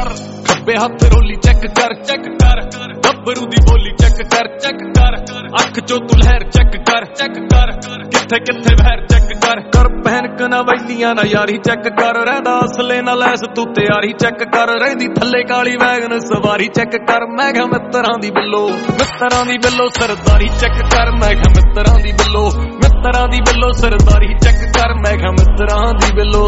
कर खब्बे हाथ रोली चेक कर गब्बरू दी बोली चेक कर अख चो तू लहर चेक कर किथे किथे बहर चेक कर पहन कना वैलियां ना यारी चेक कर रहदा असले ना लैस तू तैयारी चेक कर रहिंदी थल्ले काली वैगन सवारी चेक कर मैं कहा मित्तरां दी बिल्लो सरदारी चेक कर मैं कहा मित्तरां दी बिल्लो सरदारी चेक कर मैं कहा मित्तरां दी बिल्लो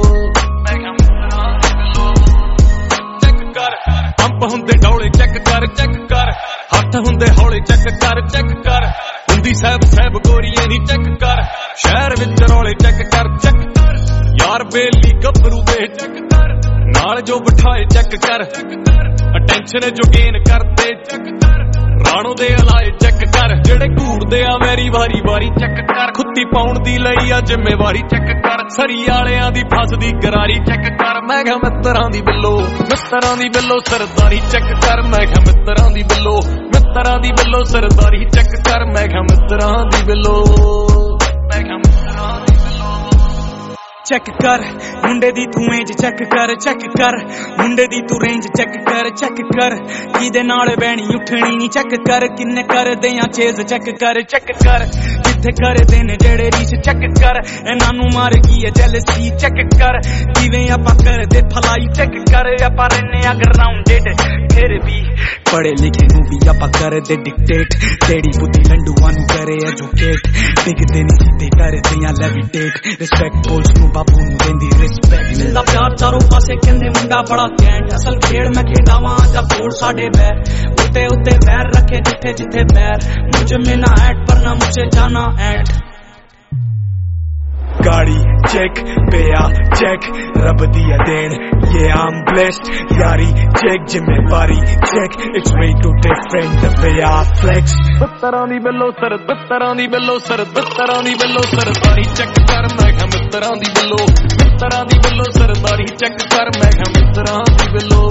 पंप हुंदे डौले चेक कर हथ हुंदे हौले चेक कर हुंदी सहब गोरीए नी चेक कर शहर विच रौले चेक कर यार बेली गब्बरू दे चेक कर नाल जो बिठाए चेक कर अटेंशन जो गेन करदे चेक कर राणो दे अलाए चेक कर जेड़े घूरदे आ मेरी वारी चेक कर खुत्ती पाउण दी लई आ जिम्मेवारी चेक कर सरी आलियां दी फसदी गरारी चेक कर मैं कहा मित्तरां दी बिल्लो सरदारी चेक कर मैं कहा मित्तरां दी बिल्लो सरदारी चेक कर मैं कहा मित्तरां दी बिल्लो चेक कर मुंडे दी तू एंज चेक कर मुंडे दी तू रेंज चेक कर किदे नाल बैणी उठनी नी चेक कर किन्ने कर देयां चेज चेक कर जिथे कर देने जेड़े रीस चेक कर इन्हां नू मार गई है जेलसी चेक कर किवें आपां कर दे फलाई चेक कर आपां रहने ग्राउंडेड फिर भी पढ़े लिखे नू भी आपां कर दे डिक्टेट तेरी बुद्धि लंडूआं नू करे एजुकेट डिगदे नी सीधे कर दियां लेविटेट रिस्पेक्ट बोल्स नू बाबू नू देंदी रिस्पेक्ट मिलदा प्यार चारों पासे कहंदे मुंडा बड़ा कैंट असल खेड़ मैं खेडावां जब बोल साडे बैर उत्ते उत्ते पैर रखे जिथे जिथे पैर मुझे में ना ऐड पर ना मुझे जाना ऐड गाड़ी चेक पेया चेक रब दिया देन ये I'm blessed यारी चेक जिम्मेवारी check it's way too different the way I flex मित्तरां दी बिल्लो सरदारी चेक कर मैं कहा मित्तरां दी बिल्लो सरदारी चेक कर मैं कहा मित्तरां दी बिल्लो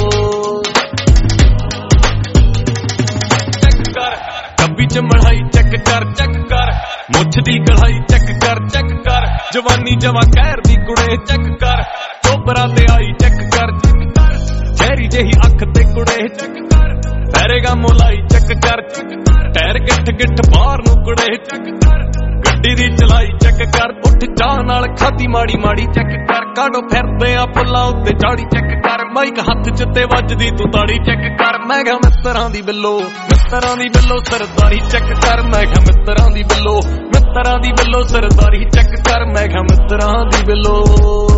चेक कर कब्बी च मढ़ाई चेक कर मुछ दी कढ़ाई चेक कर जवानी जवा कहर दी कुड़े चेक कर चोबरा ते आई चेक कर चेहरी जेही अख ते कुड़े चेक कर पैरेगा मोलाई चेक कर टैर गिठ बाहर नू कुड़े चेक कर गड्डी दी चलाई चेक कर उठ जा नाल खादी माड़ी चेक कर काडो फिरदे आ पुल्ला उत्ते चाड़ी चेक कर माइक हथ च ते वजदी तू ताड़ी चेक कर मैं कहा मित्तरां दी बिल्लो सरदारी चेक कर मैं कहा मित्तरां दी बिल्लो सरदारी चेक कर मैं कहा मित्तरां दी बिल्लो